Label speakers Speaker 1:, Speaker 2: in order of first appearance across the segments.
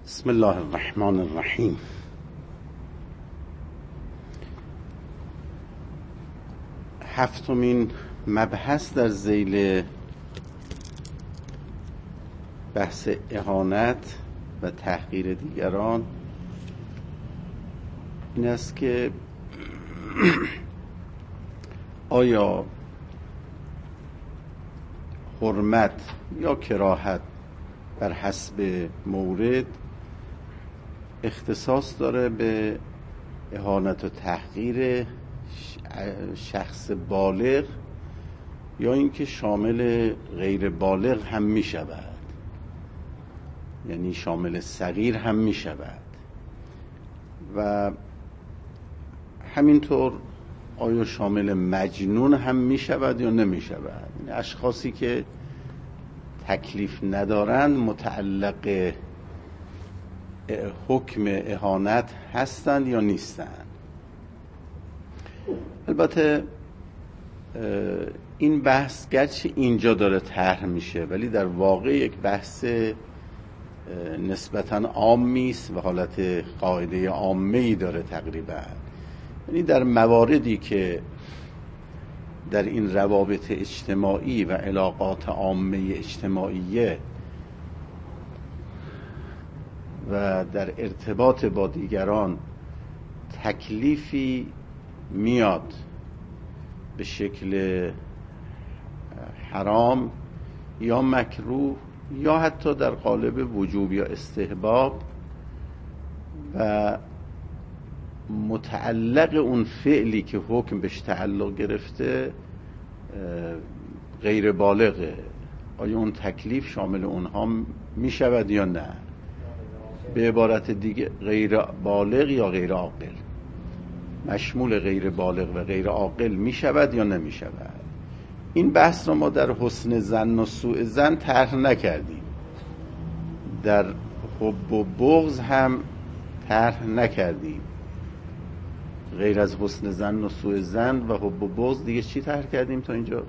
Speaker 1: بسم الله الرحمن الرحیم. هفتمین مبحث در ذیل بحث اهانت و تحقیر دیگران این است که آیا حرمت یا کراهت بر حسب مورد اختصاص داره به اهانت و تحقیر شخص بالغ یا اینکه شامل غیر بالغ هم می شود، یعنی شامل صغیر هم می شود و همینطور آیا شامل مجنون هم می شود یا نمی شود. یعنی اشخاصی که تکلیف ندارند متعلق حکم اهانت هستند یا نیستند. البته این بحث گرچه اینجا داره طرح میشه ولی در واقع یک بحث نسبتاً عامی است و حالت قاعده عامه‌ای داره تقریبا. یعنی در مواردی که در این روابط اجتماعی و علاقات عامه اجتماعیه و در ارتباط با دیگران تکلیفی میاد به شکل حرام یا مکروه یا حتی در قالب وجوب یا استحباب و متعلق اون فعلی که حکم بهش تعلق گرفته غیر بالغه، آیا اون تکلیف شامل اونها می شود یا نه؟ به عبارت دیگه غیر بالغ یا غیر عاقل مشمول غیر بالغ و غیر عاقل می شود یا نمی شود. این بحث رو ما در حسن ظن و سوء ظن طرح نکردیم، در حب و بغض هم طرح نکردیم. غیر از حسن ظن و سوء ظن و حب و بغض دیگه چی طرح کردیم تا اینجا؟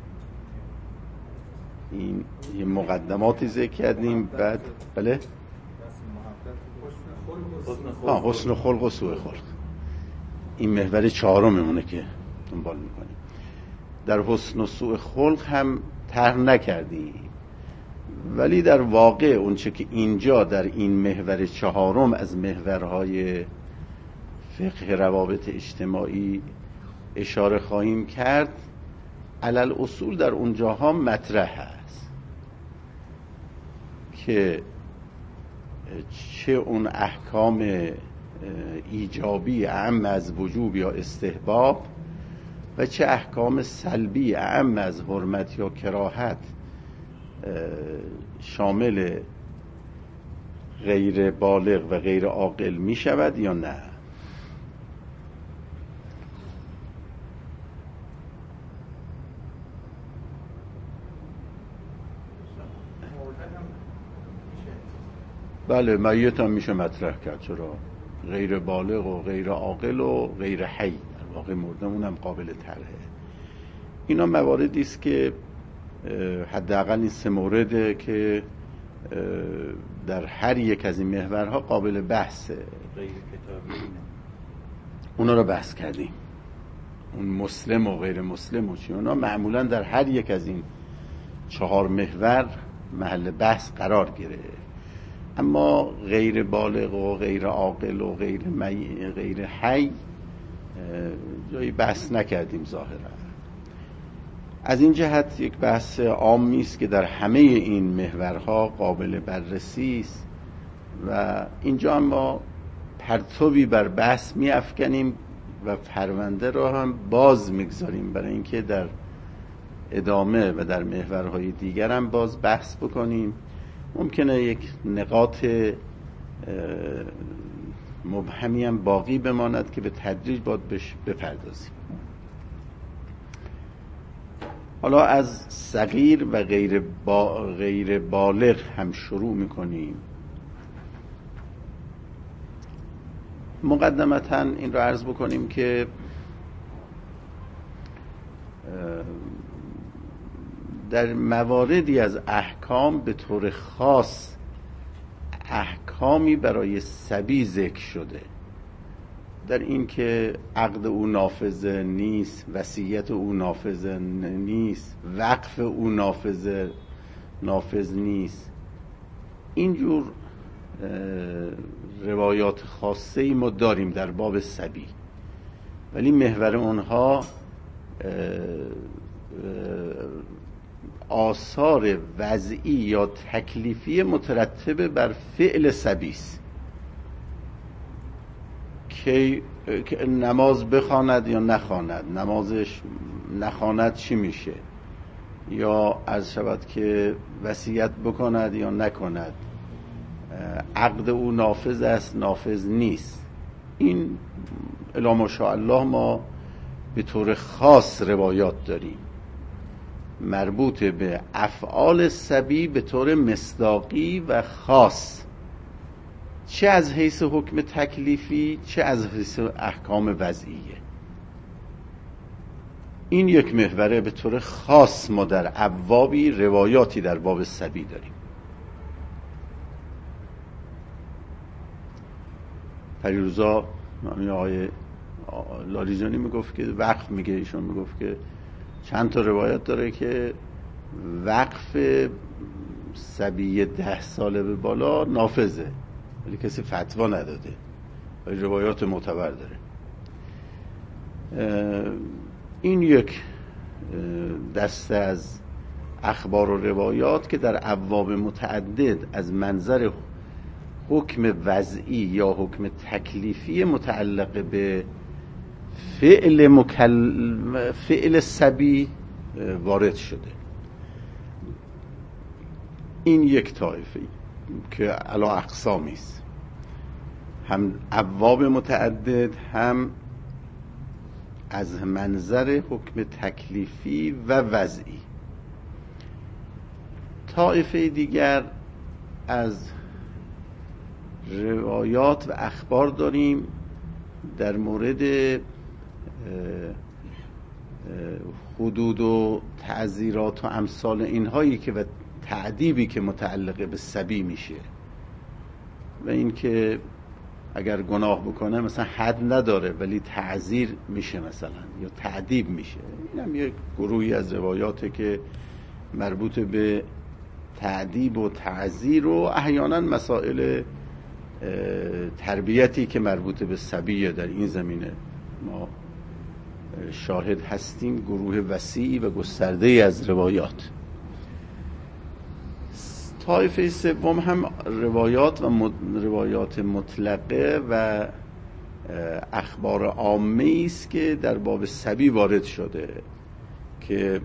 Speaker 1: این یه مقدماتی ذکر کردیم. بعد بله حسن خلق و سوء خلق، این محور چهارممونه که دنبال میکنیم. در حسن و سوء خلق هم طرح نکردیم ولی در واقع اونچه که اینجا در این محور چهارم از محورهای فقه روابط اجتماعی اشاره خواهیم کرد علل اصول در اونجاها مطرح هست که چه اون احکام ایجابی اعم از وجوب یا استحباب و چه احکام سلبی اعم از حرمت یا کراهت شامل غیر بالغ و غیر عاقل می شود یا نه. بله میت هم میشه مطرح کرد، چرا؟ غیر بالغ و غیر عاقل و غیر حی، در واقع مردمون هم قابل طرحه. اینا مواردی است که حداقل این سه مورده که در هر یک از این محورها قابل بحثه. غیر کتابی اونا رو بحث کردیم، اون مسلم و غیر مسلم و چی، اونا معمولا در هر یک از این چهار محور محل بحث قرار گرفت. اما غیر بالغ و غیر عاقل و غیر حی جایی بحث نکردیم ظاهرا. از این جهت یک بحث عامی است که در همه این محورها قابل بررسی است و اینجا ما پرتوی بر بحث می افکنیم و پرونده را هم باز میگذاریم برای اینکه در ادامه و در محورهای دیگر هم باز بحث بکنیم. ممکنه یک نقاط مبهمی هم باقی بماند که به تدریج باید بهش بپردازیم. حالا از صغیر و غیر بالغ هم شروع میکنیم. مقدمتاً این رو عرض بکنیم که در مواردی از احکام به طور خاص احکامی برای صبی ذکر شده، در این که عقد او نافذ نیست، وصیت او نافذ نیست، وقف او نافذ نیست. اینجور روایات خاصه ای ما داریم در باب صبی، ولی محور اونها آثار وضعی یا تکلیفی مترتب بر فعل صبی است که نماز بخواند یا نخواند، نمازش نخواند چی میشه، یا عرض شود که وصیت بکند یا نکند، عقد او نافذ است نافذ نیست. این الا ماشاءالله ما به طور خاص روایات داریم مربوط به افعال صبی به طور مصداقی و خاص، چه از حیث حکم تکلیفی چه از حیث احکام وضعیه. این یک محوره. به طور خاص ما در ابوابی روایاتی در باب صبی داریم. پریروزا آقای لاریجانی میگفت که وقف میگه، ایشون میگفت که چند تا روایت داره که وقف صبی 10 ساله به بالا نافذه، ولی کسی فتوا نداده، ولی روایات معتبر داره. این یک دسته از اخبار و روایات که در ابواب متعدد از منظر حکم وضعی یا حکم تکلیفی متعلق به فعل صبی وارد شده. این یک طایفه که علی اقسامی است، هم ابواب متعدد هم از منظر حکم تکلیفی و وضعی. طایفه دیگر از روایات و اخبار داریم در مورد حدود و تعزیرات و امثال اینهایی که و تعذیبی که متعلق به صبی میشه و این که اگر گناه بکنه مثلا حد نداره ولی تعزیر میشه مثلا یا تعذیب میشه. این هم یک گروهی از روایاته که مربوط به تعذیب و تعزیر و احیانا مسائل تربیتی که مربوط به صبیه در این زمینه ما شاهد هستیم. گروه وسیعی و گسترده از روایات. طایفه سوم هم روایات و روایات مطلقه و اخبار عامه است که در باب صبی وارد شده که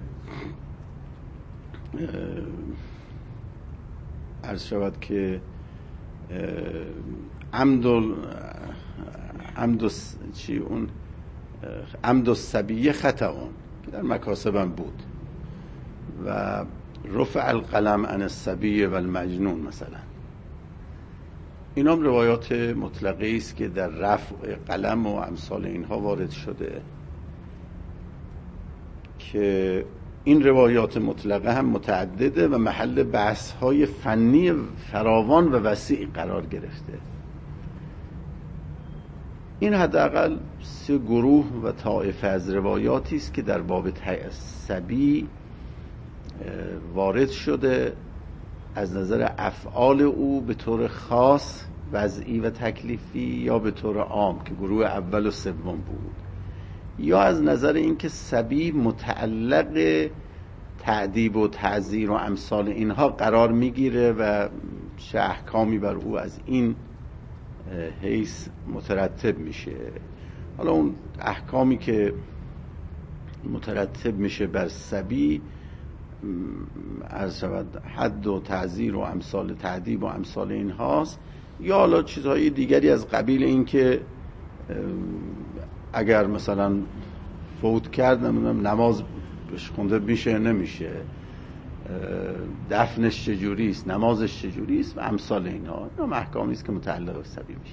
Speaker 1: عرض شود که عمد الصبی خطأ که در مکاسبم بود و رفع القلم عن الصبی و المجنون مثلا. اینا هم روایات مطلقه است که در رفع قلم و امثال اینها وارد شده که این روایات مطلقه هم متعدده و محل بحث های فنی فراوان و وسیع قرار گرفته. این حداقل 3 گروه و طایفه از روایاتی است که در باب صبی وارد شده از نظر افعال او به طور خاص وضعی و تکلیفی یا به طور عام که گروه اول و سوم بود، یا از نظر اینکه صبی متعلق تعذیب و تعزیر و امثال اینها قرار میگیره و چه احکامی بر او از این حیث مترتب میشه. حالا اون احکامی که مترتب میشه بر صبی از حد و تعزیر و امثال تعذیب و امثال این هاست، یا حالا چیزهای دیگری از قبیل این که اگر مثلا فوت کرد نماز خونده میشه نمیشه، دفنش چجوری است، نمازش چجوری است و امثال اینها. اینا احکامی است که متعلق به صبی میشه.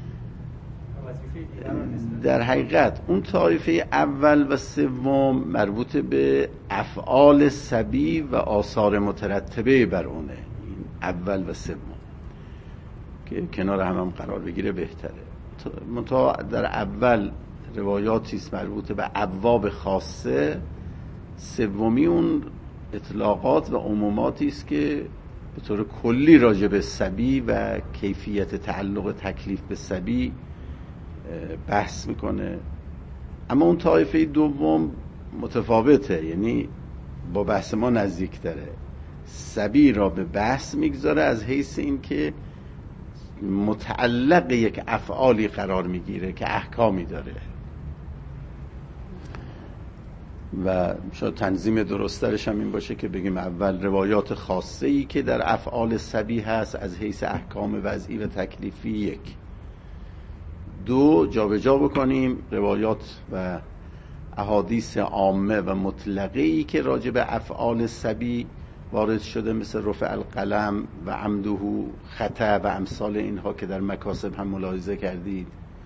Speaker 1: در حقیقت اون طایفه اول و سوم مربوط به افعال صبی و آثار مترتبه بر اونه، این اول و سوم که کنار هم قرار بگیره بهتره. منتها در اول روایاتی است مربوط به ابواب خاصه، سومی اون اطلاقات و عموماتی است که به طور کلی راجع به صبی و کیفیت تعلق تکلیف به صبی بحث میکنه. اما اون طایفه دوم متفاوته، یعنی با بحث ما نزدیک داره. صبی را به بحث میگذاره از حیث این که متعلق یک افعالی قرار میگیره که احکامی داره و شاید تنظیم درسترش هم این باشه که بگیم اول روایات خاصه‌ای که در افعال صبی هست از حیث احکام وضعی و تکلیفی، یک. دو، جابجا بکنیم روایات و احادیث عامه و مطلقه‌ای که راجع به افعال صبی وارد شده، مثل رفع القلم و عمده خطا و امثال اینها که در مکاسب هم ملاحظه کردید،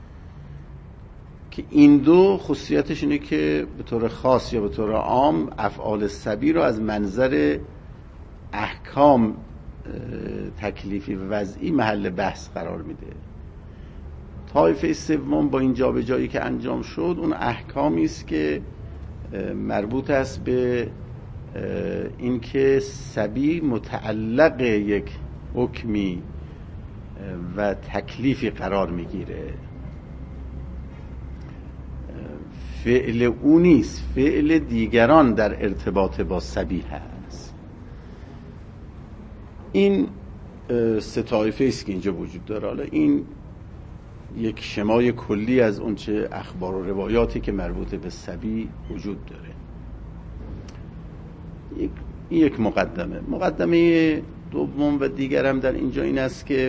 Speaker 1: که این دو خصوصیتش اینه که به طور خاص یا به طور عام افعال صبی رو از منظر احکام تکلیفی و وضعی محل بحث قرار میده. طایفه سوم با این جابجایی که انجام شد، اون احکامی است که مربوط است به اینکه صبی متعلق یک حکمی و تکلیفی قرار میگیره، فعل او نیست، فعل دیگران در ارتباط با صبی هست. این سه طایفه است که اینجا وجود داره. حالا این یک شمای کلی از اونچه اخبار و روایاتی که مربوط به صبی وجود داره. یک مقدمه دوم و دیگرم در اینجا این است که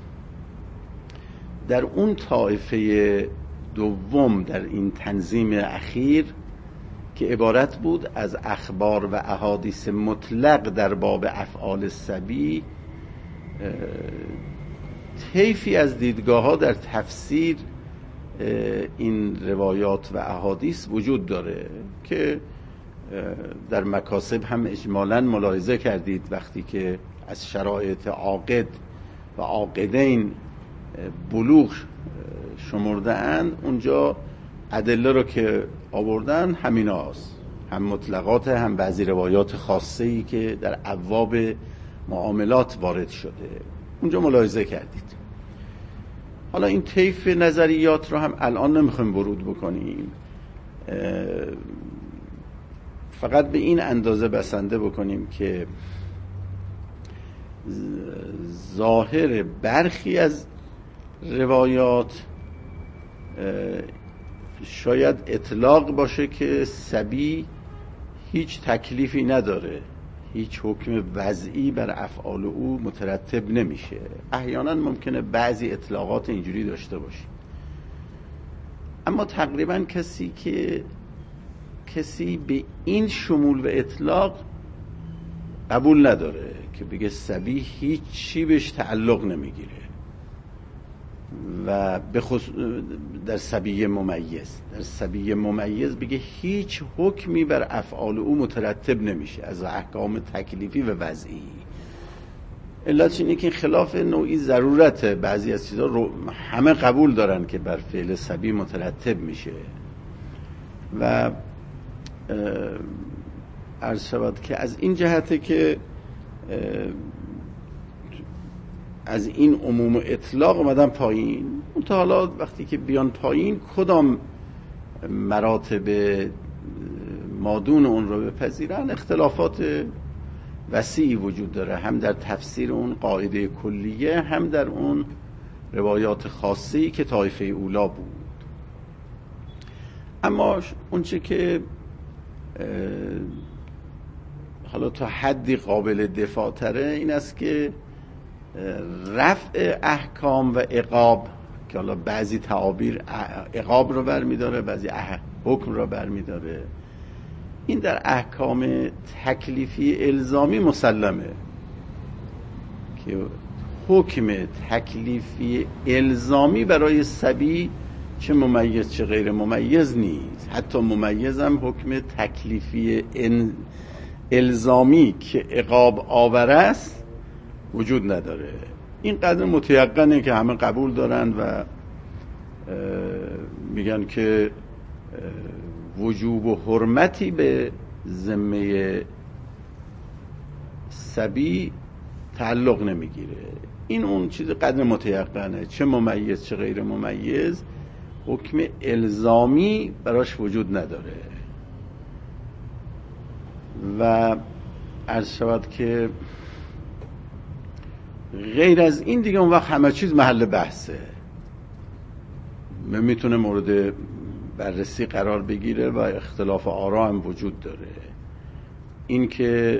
Speaker 1: در اون طایفه دوم در این تنظیم اخیر که عبارت بود از اخبار و احادیث مطلق در باب افعال صبی، طیفی از دیدگاه‌ها در تفسیر این روایات و احادیث وجود داره که در مکاسب هم اجمالاً ملاحظه کردید وقتی که از شرایط عاقد و عاقدین بلوغ شمرده‌اند، اونجا ادله رو که آوردن همین هاست، هم مطلقات هم بعضی روایات خاصه‌ای که در ابواب معاملات وارد شده، اونجا ملاحظه کردید. حالا این طیف نظریات رو هم الان نمیخوایم ورود بکنیم، فقط به این اندازه بسنده بکنیم که ظاهر برخی از روایات شاید اطلاق باشه که صبی هیچ تکلیفی نداره، هیچ حکم وضعی بر افعال او مترتب نمیشه. احیانا ممکنه بعضی اطلاقات اینجوری داشته باشه، اما تقریبا کسی به این شمول و اطلاق قبول نداره که بگه صبی هیچی بهش تعلق نمیگیره و در صبی ممیز بگه هیچ حکمی بر افعال او مترتب نمیشه از احکام تکلیفی و وضعی. علتش اینه که خلاف نوعی ضرورت بعضی از چیزا رو همه قبول دارن که بر فعل صبی مترتب میشه و عرض شود که از این جهته که از این عموم اطلاق اومدن پایین. تا حالا وقتی که بیان پایین کدام مراتب مادون اون رو بپذیرن، اختلافات وسیعی وجود داره، هم در تفسیر اون قاعده کلیه، هم در اون روایات خاصی که طایفه اولا بود. اما اونچه که حالا تا حدی قابل دفاع تره این است که رفع احکام و عقاب، که حالا بعضی تعابیر عقاب رو برمیداره، بعضی حکم رو برمیداره، این در احکام تکلیفی الزامی مسلمه که حکم تکلیفی الزامی برای صبی چه ممیز چه غیر ممیز نیست. حتی ممیز هم حکم تکلیفی الزامی که عقاب آور است وجود نداره. این قدر متیقنه که همه قبول دارن و میگن که وجوب و حرمتی به ذمه صبی تعلق نمیگیره. این اون چیز قدر متیقنه، چه ممیز چه غیر ممیز حکم الزامی براش وجود نداره. و عرض شود که غیر از این دیگه اون وقت همه چیز محل بحثه، میتونه مورد بررسی قرار بگیره و اختلاف آرا هم وجود داره. این که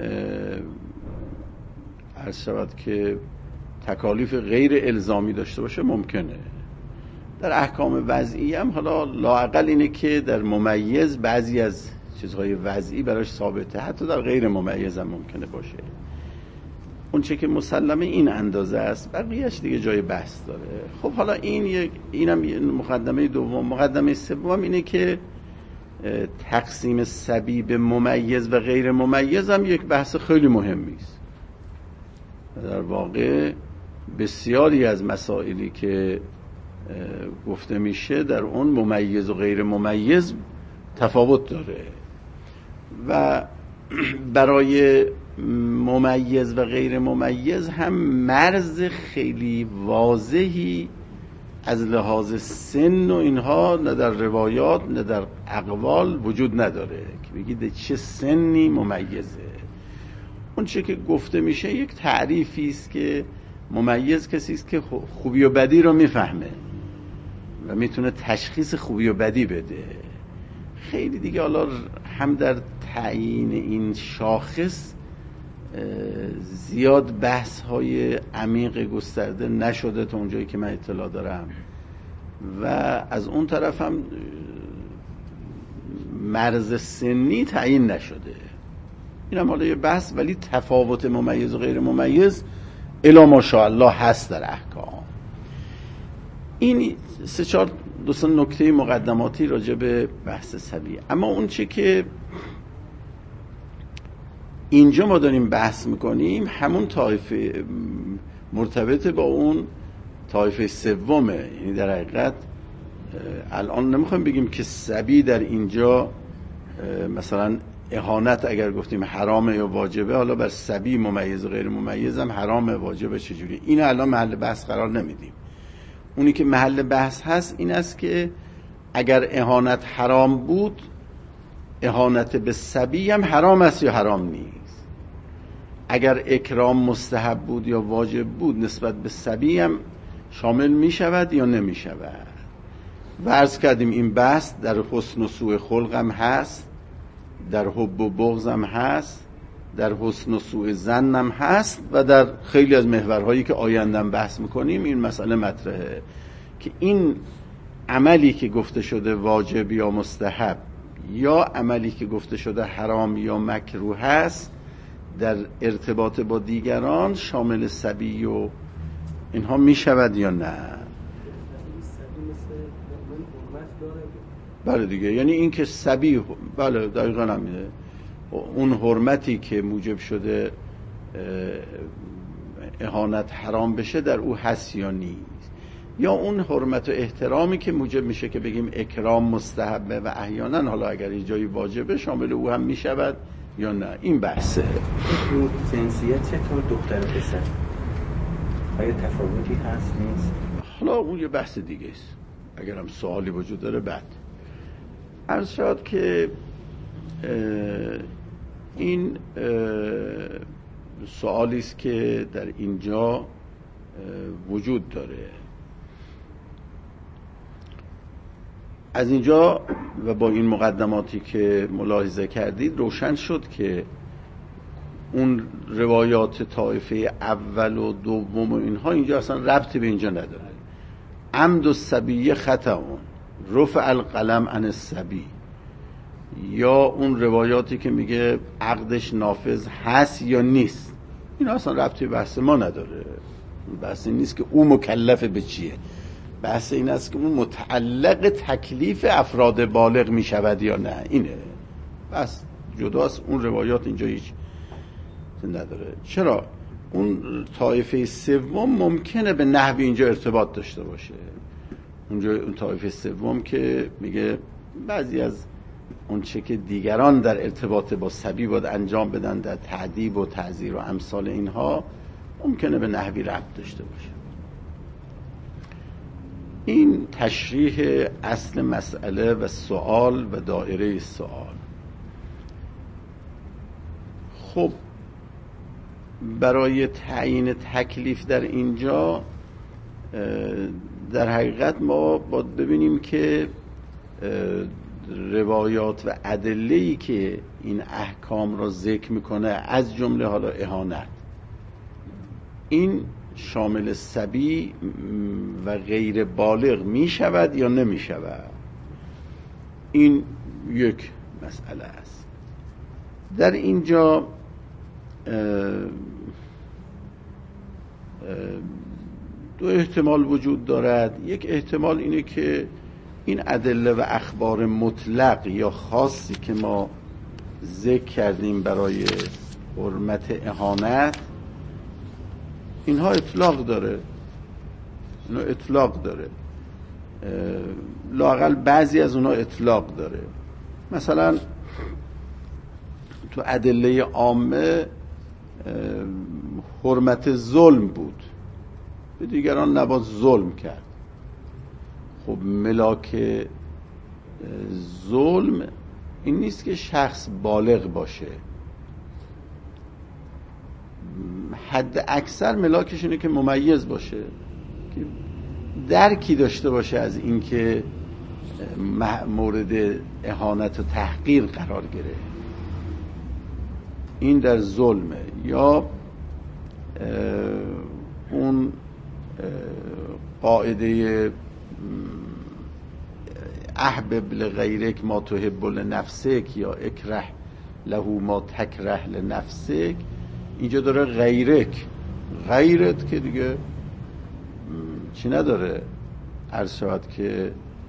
Speaker 1: عرض شود که تکالیف غیر الزامی داشته باشه ممکنه. در احکام وضعی هم حالا لااقل اینه که در ممیز بعضی از چیزهای وضعی براش ثابته، حتی در غیر ممیز هم ممکنه باشه. اون چه که مسلمه این اندازه است، بقیهش دیگه جای بحث داره. خب حالا اینم مقدمه دوم. مقدمه سوم اینه که تقسیم صبی به ممیز و غیر ممیز هم یک بحث خیلی مهمی است. در واقع بسیاری از مسائلی که گفته میشه در اون ممیز و غیر ممیز تفاوت داره و برای ممیز و غیر ممیز هم مرز خیلی واضحی از لحاظ سن و اینها نه در روایات نه در اقوال وجود نداره که بگید چه سنی ممیزه. اون چه که گفته میشه یک تعریفی است که ممیز کسی است که خوبی و بدی رو میفهمه و میتونه تشخیص خوبی و بدی بده. خیلی دیگه حالا هم در تعیین این شاخص زیاد بحث های عمیق گسترده نشده تا اونجایی که من اطلاع دارم و از اون طرف هم مرز سنی تعیین نشده. این هم حالا یه بحث، ولی تفاوت ممیز و غیر ممیز الا ماشاءالله هست در احکام. این دو سه نکته مقدماتی راجع به بحث صبی. اما اون چه که اینجا ما داریم بحث میکنیم همون طایفه مرتبط با اون طایفه سومه. یعنی در حقیقت الان نمیخوایم بگیم که صبی در اینجا مثلا اهانت اگر گفتیم حرامه یا واجبه، حالا بر صبی ممیز و غیر ممیز هم حرامه واجبه چجوری، این الان محل بحث قرار نمیدیم. اونی که محل بحث هست این است که اگر اهانت حرام بود، اهانت به صبی هم حرام است یا حرام نیست. اگر اکرام مستحب بود یا واجب بود نسبت به صبی هم شامل می شود یا نمی شود. و عرض کردیم این بحث در حسن و سوء خلق هم هست، در حب و بغض هم هست، در حسن و سوء ظن هم هست و در خیلی از محورهایی که آیندن بحث میکنیم این مسئله مطرحه که این عملی که گفته شده واجب یا مستحب یا عملی که گفته شده حرام یا مکروه هست در ارتباط با دیگران شامل صبی و اینها می شود یا نه. بله دیگه، یعنی این که صبی، بله دقیقا همینه، اون حرمتی که موجب شده اهانت حرام بشه در او هست یا نیست، یا اون حرمت و احترامی که موجب میشه که بگیم اکرام مستحبه و احیانا حالا اگر یه جایی واجبه شامل او هم میشود یا نه. این بحثه.
Speaker 2: رو جنسیت چطور دختر و پسر آیا تفاوتی هست نیست؟
Speaker 1: حالا اون یه بحث دیگه است، اگر هم سوالی وجود داره بعد عرض شد که این سوالی است که در اینجا وجود داره. از اینجا و با این مقدماتی که ملاحظه کردید روشن شد که اون روایات طایفه اول و دوم و اینها اینجا اصلا ربطی به اینجا نداره. عمد الصبی خطأ رفع القلم عن الصبی، یا اون روایاتی که میگه عقدش نافذ هست یا نیست، این اصلا ربطی بحث ما نداره. بحث این نیست که او مکلف به چیه، بحث این است که اون متعلق تکلیف افراد بالغ میشود یا نه. اینه بس، جداست. اون روایات اینجا هیچ نداره. چرا؟ اون طایفه سوم ممکنه به نحوی اینجا ارتباط داشته باشه. اون طایفه سوم که میگه بعضی از اون چه که دیگران در ارتباط با صبی باید انجام بدن در تعذیب و تعزیر و امثال اینها ممکنه به نحوی ربط داشته باشه. این تشریح اصل مسئله و سوال و دایره سوال. خب برای تعیین تکلیف در اینجا در حقیقت ما باید ببینیم که روایات و ادله‌ای که این احکام را ذکر میکنه از جمله حالا اهانت، این شامل صبی و غیر بالغ می شود یا نمی شود؟ این یک مسئله است. در اینجا دو احتمال وجود دارد. یک احتمال اینه که این ادله و اخبار مطلق یا خاصی که ما ذکر کردیم برای حرمت اهانت، اینها اطلاق داره، لااقل بعضی از اونها اطلاق داره. مثلا تو ادله عامه حرمت ظلم بود، به دیگران نباید ظلم کرد. خب ملاک ظلم این نیست که شخص بالغ باشه، حد اکثر ملاکش اینه که ممیز باشه، که درکی داشته باشه از این که مورد اهانت و تحقیر قرار گرفت. این در ظلمه. یا اون قاعده احبب لغیرک ما تحب لنفسک یا اکره له ما تکره لنفسک، اینجا داره غیرت که دیگه چی نداره، عرض شود که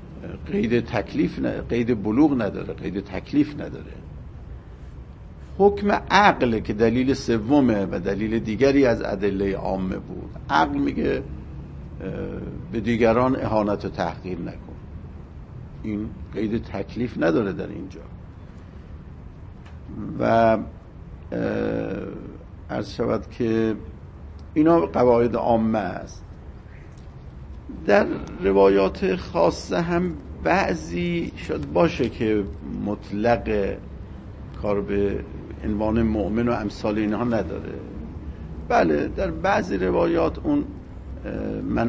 Speaker 1: قید بلوغ نداره، قید تکلیف نداره. حکم عقل که دلیل سومه و دلیل دیگری از ادله عامه بود، عقل میگه به دیگران اهانت و تحقیر نکن، این قید تکلیف نداره در اینجا. و عرض شود که اینا قواعد عامه است. در روایات خاصه هم بعضی شاید باشه که مطلق کار به عنوان مؤمن و امثال اینها نداره. بله در بعضی روایات اون من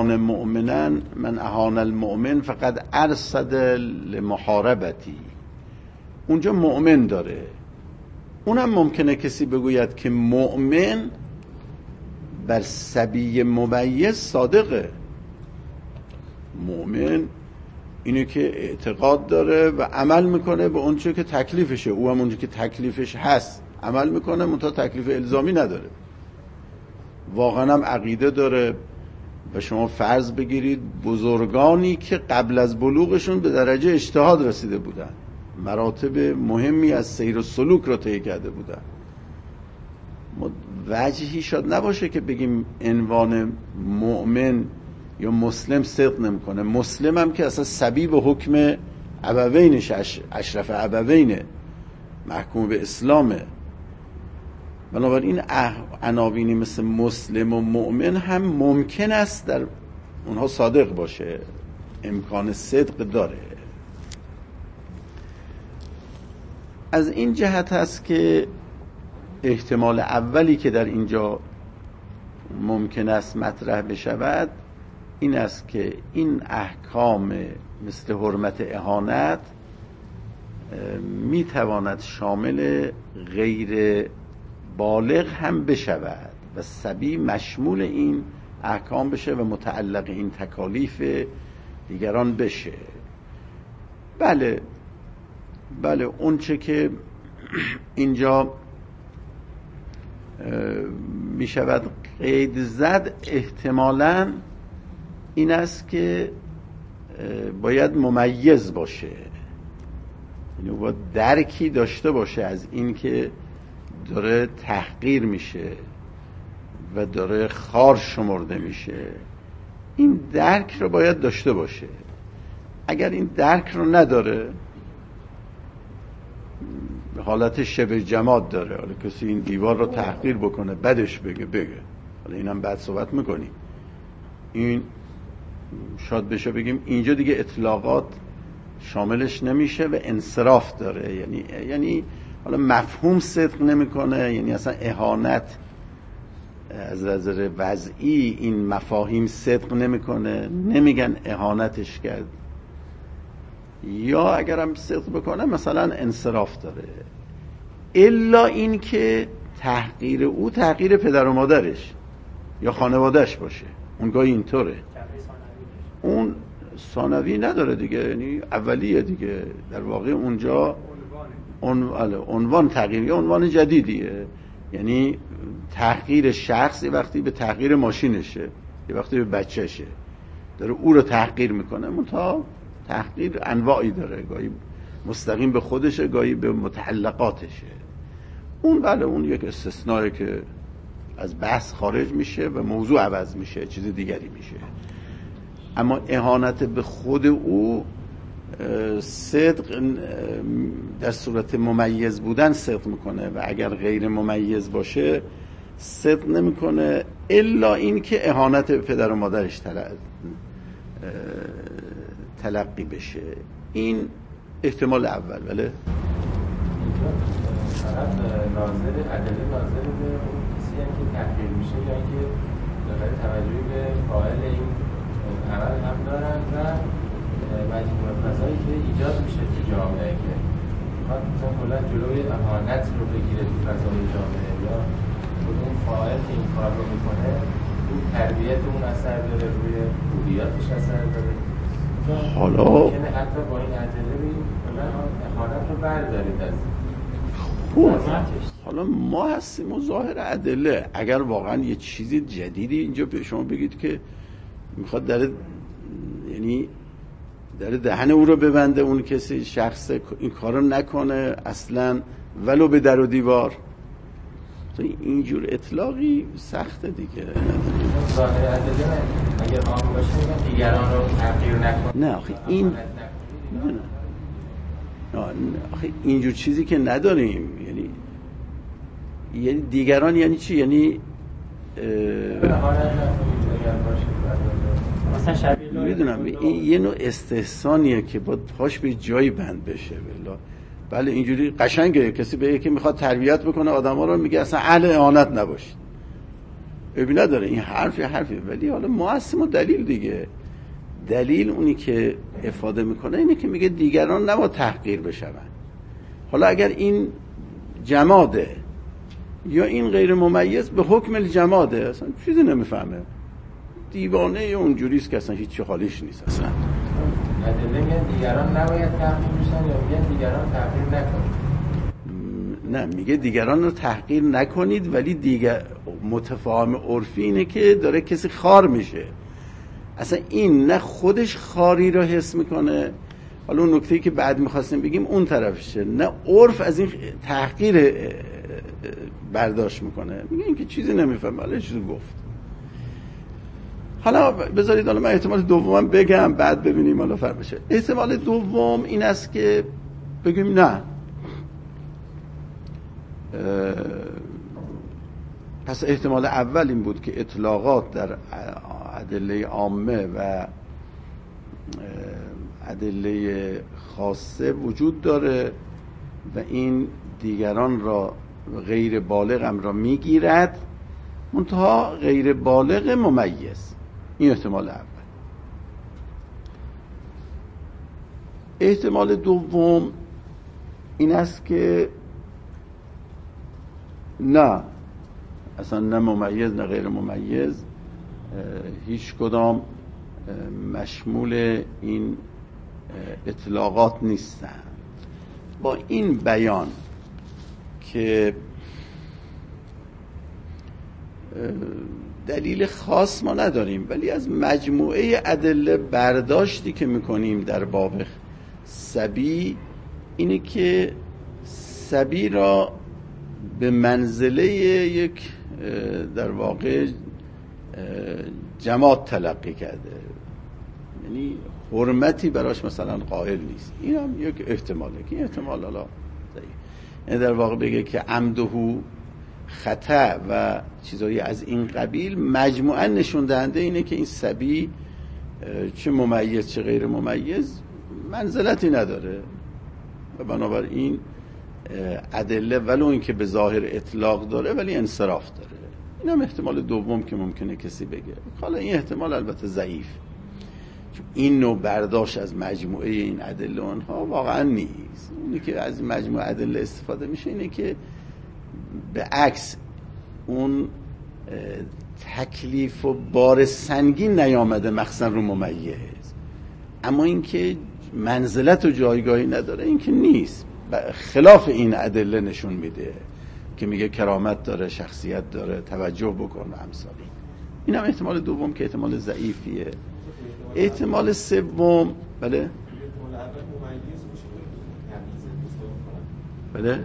Speaker 1: اهان المؤمن فقد ارصد لمحاربتی، اونجا مؤمن داره. اونم ممکنه کسی بگوید که مؤمن بر صبی ممیز صادقه. مؤمن اینه که اعتقاد داره و عمل میکنه به اون چه که تکلیفشه، او هم اونجا که تکلیفش هست عمل میکنه، منتها تکلیف الزامی نداره، واقعا هم عقیده داره. و شما فرض بگیرید بزرگانی که قبل از بلوغشون به درجه اجتهاد رسیده بودن، مراتب مهمی از سیر و سلوک را طی کرده بودن، وجهی شاید نباشه که بگیم عنوان مؤمن یا مسلم صدق نمیکنه. مسلم هم که اصلا صبی به حکم ابوینش، اشرف ابوینه، محکوم به اسلامه. بنابراین عناوینی مثل مسلم و مؤمن هم ممکن است در اونها صادق باشه، امکان صدق داره. از این جهت هست که احتمال اولی که در اینجا ممکن است مطرح بشود این است که این احکام مثل حرمت اهانت میتواند شامل غیر بالغ هم بشود و صبی مشمول این احکام بشه و متعلق این تکالیف دیگران بشه. بله اون چه که اینجا می شود قید زد احتمالاً این است که باید ممیز باشه، یعنی باید درکی داشته باشه از این که داره تحقیر میشه و داره خار شمرده میشه، این درک رو باید داشته باشه. اگر این درک رو نداره، حالت شبه جماد داره. حالا کسی این دیوار رو تحقیر بکنه، بدش بگه، حالا اینم بعد صحبت میکنیم، این شاید بشه بگیم اینجا دیگه اطلاقات شاملش نمیشه و انصراف داره. یعنی حالا مفهوم صدق نمیکنه، یعنی اصلا اهانت از نظر وضعی این مفاهیم صدق نمیکنه، نمیگن اهانتش کرد، یا اگرم صدق بکنه مثلا انصراف داره. الا این که تحقیر او تحقیر پدر و مادرش یا خانوادهش باشه، اونگاه اینطوره. اون ثانوی نداره دیگه، یعنی اولیه دیگه. در واقع اونجا عنوان تغییر یا عنوان جدیدیه. یعنی تحقیر شخص یه وقتی به تحقیر ماشینشه، یه وقتی به بچهشه، داره او رو تحقیر میکنه. منتها تحقیر انواعی داره، گاهی مستقیم به خودشه، گاهی به متعلقاتشه. اون یک استثنایی که از بحث خارج میشه و موضوع عوض میشه، چیز دیگری میشه. اما اهانت به خود او صدق در صورت ممیز بودن صدق میکنه و اگر غیر ممیز باشه صدق نمیکنه، الا این که اهانت پدر و مادرش تلقی بشه. این احتمال اول. بله
Speaker 3: فقط ادله ناظر به اون کسی هم که تحقیر میشه یا اینکه داره توجهی به فاعل این عمل هم دارن و مجموعه فضایی که ایجاد میشه تو جامعه، که مثلا کلا جلوی اهانت رو بگیره تو فضای جامعه، یا اون فاعل که این کار رو میکنه اون تربیت اون اثر داره، روی روحیاتش اثر داره.
Speaker 1: حالا
Speaker 3: ممکنه حتی با این ادله بگیم کلا اهانت رو بردارید از
Speaker 1: حالا ما هستیم و ظاهر ادله. اگر واقعا یه چیزی جدیدی اینجا به شما بگید که میخواد یعنی داره دهن او رو ببنده، اون کسی شخص این کارو نکنه اصلا ولو به در و دیوار، تو اینجور اطلاقی سخته دیگه.
Speaker 3: ظاهر ادله اگر عام باشه دیگران رو تغییر نکنه.
Speaker 1: نه آخه این آخه اینجور چیزی که نداریم. یعنی دیگران یعنی چی؟ یعنی میدونم این یه نوع استحسانیه که با پاش به جایی بند بشه. بله اینجوری قشنگه. کسی به یکی میخواد تربیت بکنه آدما رو، میگه اصلا اهل اهانت نباشید. ببین نداره این حرفی، ولی حالا ما هستیم و دلیل دیگه. دلیل اونی که افاده میکنه اینه که میگه دیگران نباید تحقیر بشون. حالا اگر این جماده یا این غیر ممیز به حکم الجماده، اصلا چیزی نمیفهمه، دیوانه اونجوریست که اصلا هیچ حالیش نیست اصلا.
Speaker 3: ادله میگن دیگران نباید تحقیر بشن یا میگن دیگران تحقیر نکنید؟
Speaker 1: نه، میگه دیگران رو تحقیر نکنید، ولی دیگر متفاهم عرفی اینه که داره کسی خار میشه. اصلا این نه خودش خاری رو حس میکنه، حالا اون نکته‌ای که بعد میخواستیم بگیم اون طرفشه، نه عرف از این تحقیر برداشت میکنه، میگه این که چیزی نمیفهمه، حالا چیزی گفت. حالا بذارید حالا من احتمال دومم بگم بعد ببینیم حالا فرق بشه. احتمال دوم این است که بگیم نه، پس احتمال اول این بود که اطلاقات در ادله عامه و ادله خاصه وجود داره و این دیگران را غیر بالغ هم را میگیرد، منتها غیر بالغ ممیز. این احتمال اول. احتمال دوم این است که نه، اصلا نه ممیز نه غیر ممیز، هیچ کدام مشمول این اطلاقات نیستن. با این بیان که دلیل خاص ما نداریم، ولی از مجموعه ادله برداشتی که میکنیم در باب صبی اینه که صبی را به منزله یک در واقع جماعت تلقی کرده، یعنی حرمتی براش مثلا قائل نیست. این هم یک احتماله که احتمال حالا یعنی در واقع بگه که عمده خطا و چیزایی از این قبیل مجموعاً نشون دهنده اینه که این صبی چه ممیز چه غیر ممیز منزلتی نداره و بنابراین ادله ولو این که به ظاهر اطلاق داره ولی انصراف داره. این هم احتمال دوم که ممکنه کسی بگه. حالا این احتمال البته ضعیف، چون این نوع برداشت از مجموعه این ادله اونها واقعا نیست. اونی که از مجموعه ادله استفاده میشه اینه که به عکس اون تکلیف و بار سنگین نیامده مخصوصا رو ممیز، اما اینکه منزلت و جایگاهی نداره این که نیست. خلاف این ادله نشون میده که میگه کرامت داره، شخصیت داره، توجه بکن و امثال این هم احتمال دوم که احتمال ضعیفیه. احتمال سوم بله بله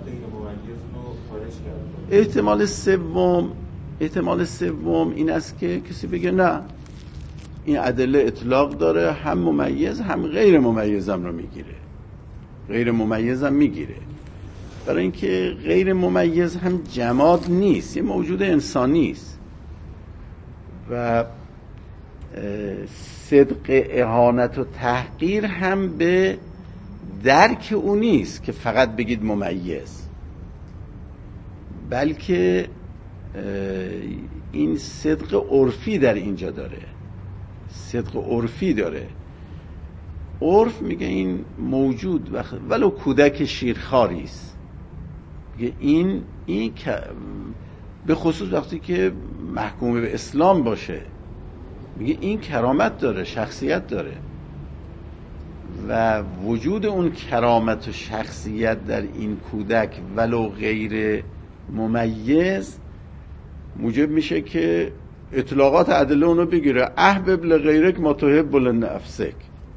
Speaker 1: احتمال سوم این است که کسی بگه نه این ادله اطلاق داره، هم ممیز هم غیر ممیزم رو میگیره، غیر ممیزم میگیره، برای اینکه غیر ممیز هم جماد نیست، یه موجود انسانی است و صدق اهانت و تحقیر هم به درک او نیست که فقط بگید ممیز، بلکه این صدق عرفی در اینجا داره، صدق عرفی داره. عرف میگه این موجود ولو کودک شیرخواری است، میگه این به خصوص وقتی که محکوم به اسلام باشه، میگه این کرامت داره، شخصیت داره و وجود اون کرامت و شخصیت در این کودک ولو غیر ممیز موجب میشه که اطلاقات ادله اونو بگیره، احبب لغیرک ما تحب لنفسک.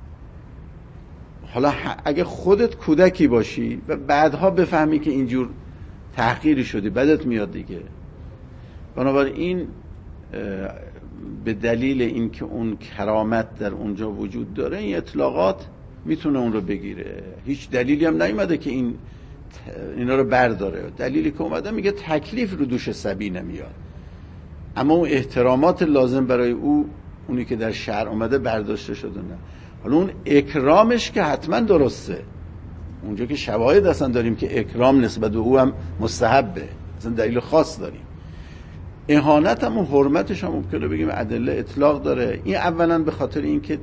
Speaker 1: حالا اگه خودت کودکی باشی و بعدها بفهمی که اینجور تحقیری شدی بدت میاد دیگه. بنابراین به دلیل اینکه اون کرامت در اونجا وجود داره این اطلاقات میتونه اون رو بگیره. هیچ دلیلی هم نیومده که اینا رو برداره. دلیلی که اومده میگه تکلیف رو دوش صبی نمیاد، اما اون احترامات لازم برای اونی که در شرع اومده برداشته شده نه. حالا اون اکرامش که حتما درسته، اونجا که شواهد اصلا داریم که اکرام نسبت به او هم مستحبه، اصلا دلیل خاص داریم. اهانت هم و حرمتش هم ممکنه بگیم ادله اطلاق داره. این اولا به خاطر اینکه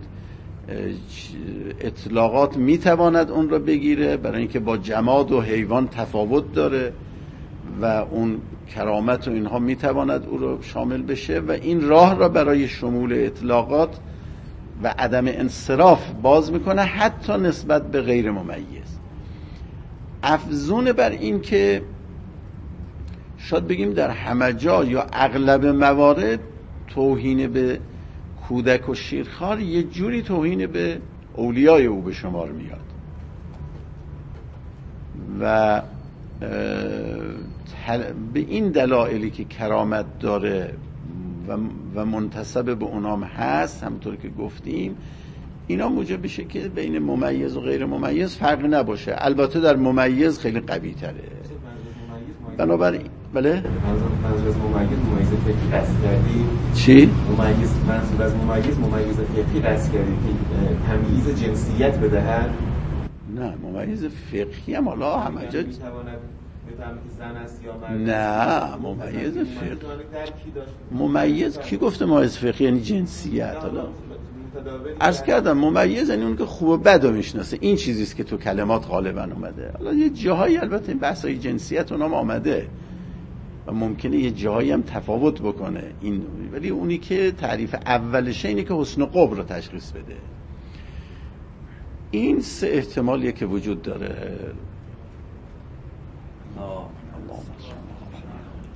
Speaker 1: اطلاقات میتواند اون رو بگیره، برای اینکه با جماد و حیوان تفاوت داره و اون کرامت و اینها میتواند او رو شامل بشه و این راه را برای شمول اطلاقات و عدم انصراف باز میکنه حتی نسبت به غیر ممیز. افزون بر این که شاید بگیم در همه جا یا اغلب موارد توهین به کودک و شیرخوار یه جوری توهین به اولیای او به شمار میاد و به این دلایلی که کرامت داره و منتسب به اونام هست، همونطور که گفتیم، اینا موجب بشه که بین ممیز و غیر ممیز فرق نباشه. البته در ممیز خیلی قوی تره. بنابراین بله
Speaker 2: منظور از ممیز فقهی قصد کردی؟
Speaker 1: چی؟
Speaker 2: منظور از ممیز فقهی قصد کردی که تمییز جنسیت بدهد؟
Speaker 1: نه، ممیز فقهی هم حالا همه جا
Speaker 2: میتواند بفهمه که زن است یا مرد؟
Speaker 1: نه، ممیز فقهی ممیز کی گفته ممیز فقهی یعنی جنسیت؟ حالا عرض کردم ممیز یعنی اون که خوب و بد رو میشناسه. این چیزیست که تو کلمات غالبا اومده. حالا یه جاهایی البته بحثای جنسیت اونام آمده و ممکنه یه جاهایی هم تفاوت بکنه این، ولی اونی که تعریف اولشه اینه که حسن قبر رو تشخیص بده. این سه احتمالیه که وجود داره. الله